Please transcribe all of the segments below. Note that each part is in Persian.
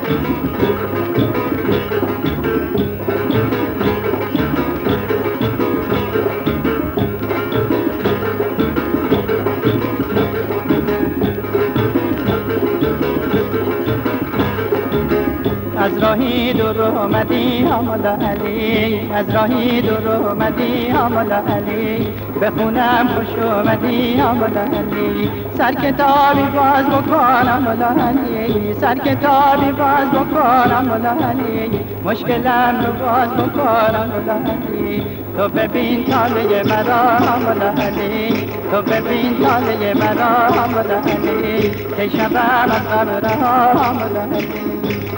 از راهی دور اومدی آمولا علی، از راهی دور اومدی آمولا علی، بخونم خوش اومدی آمولا علی، سر کتابی باز بکن آمولا علی، سر کتابی باز بکن آمولا علی، مشکلم رو باز بکن آمولا علی، تو ببین تاله مرا آمولا علی، تو ببین تاله مرا آمولا علی، که شبم از غم رها آمولا علی.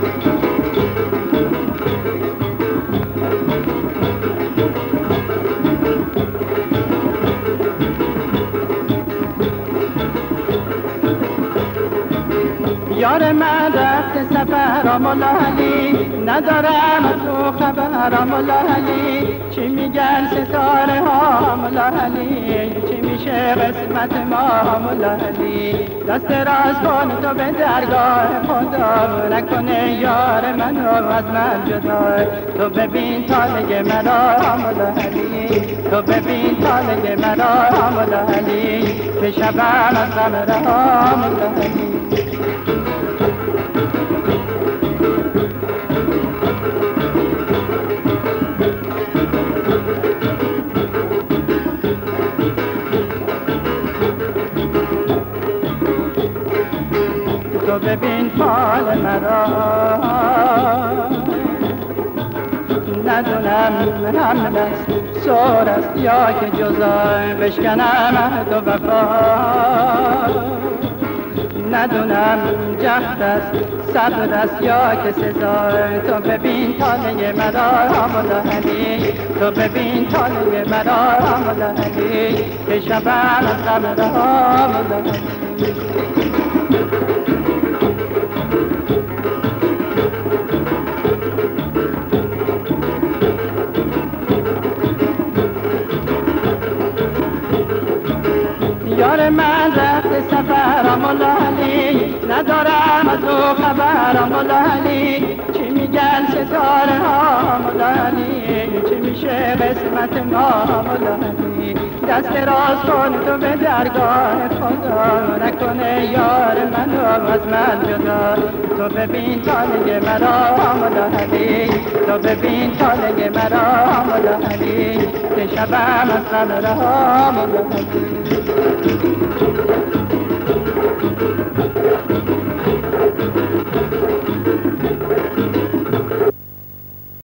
یار من رفت سفر آمولا علی، ندارم از تو خبر آمولا علی، چی میگن ستاره ها آمولا علی، چی میشه قسمت ما آمولا علی، دست راست کن تو به درگاه خدا، نکنه یار منو از من جدا، تو ببین تاله مرا آمولا علی، تو ببین تاله مرا آمولا علی، که شبم از غم رها آمولا علی. تو ببین حال مرا، ندونم حمل است سور است یا که جزای بشکنم عهد و وفا، ندونم جهد است صبر است یا که سزای، تو ببین تاله مرا آمولا علی، تو ببین تاله مرا آمولا علی، که شبم از غم رها آمولا علی. یار من رفت سفر آمولا علی، ندارم از او خبر آمولا علی، چی میگن ستاره ها آمولا علی، چی میشه قسمت ما آمولا علی، دست راست کن تو به درگاه خدا، نکنه یار منو از من جدا، تو ببین تاله مرا آمولا علی، تو ببین تاله مرا آمولا علی، که شبم از غم رها آمولا علی.